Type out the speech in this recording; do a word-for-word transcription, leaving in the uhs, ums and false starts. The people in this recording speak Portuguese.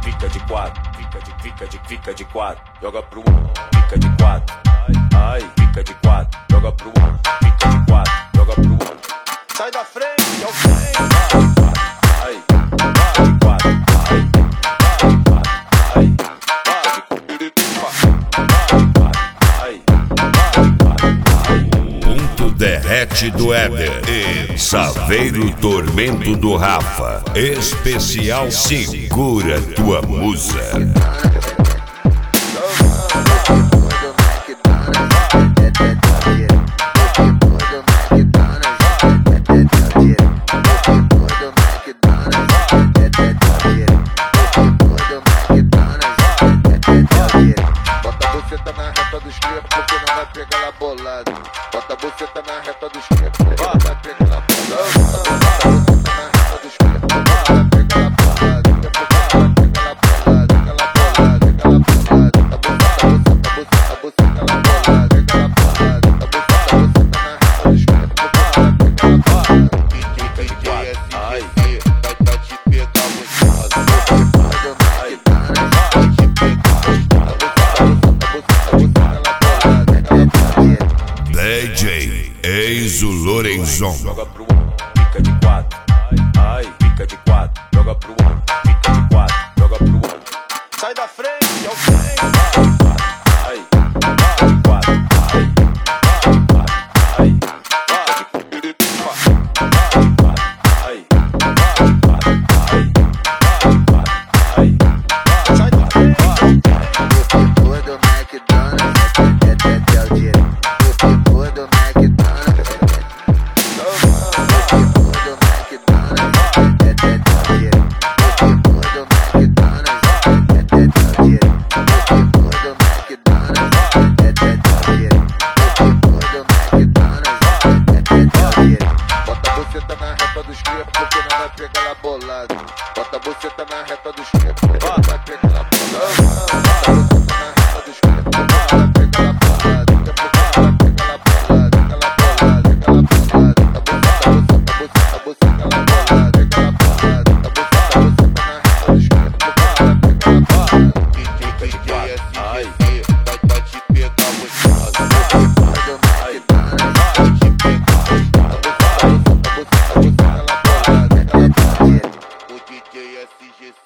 fica de quatro, fica de, fica de, fica de quatro, joga pro um, fica de quatro, ai, ai, fica de quatro, joga pro um, fica de quatro, joga pro um, sai da frente, é o frente, ai, vai de quatro, ai, vai de quatro, ai, vai de quatro, ai, vai de quatro. Ponto derrete do Éder e Saveiro Tormento do Rafa. Especial Segura Tua Musa. Bota a buceta na reta dos cria porque não vai pegar na bolada. Bota a buceta na reta dos cria porque não vai pegar na bolada. Bota a buceta na reta dos cria porque não vai pegar na bolada. Porque não vai pegar na bolada. Aquela bolada, aquela bolada. A buceta, a buceta, a buceta na bolada. Aquela bolada, a buceta, a buceta na reta dos cria porque não vai pegar na bolada. Fica de quatro, ai, Vai pra te pegar gostosa. D J Eis o Lorenzon. joga pro um, fica de quatro, ai, ai, fica de quatro, joga pro um, fica de quatro, joga pro um, sai da frente, é o frente, ai, vai de quatro, ai, vai de quatro, ai, vai de quatro, ai, vai de quatro, ai, vai de quatro, ai, sai da frente, O do McDonald's é é o dinheiro. O do McDonald's Bota a buceta na reta dos cria porque não vai pegar na bolada. Bota a buceta na reta dos cria porque não vai pegar na bolada. Bota a buceta na reta dos cria porque não vai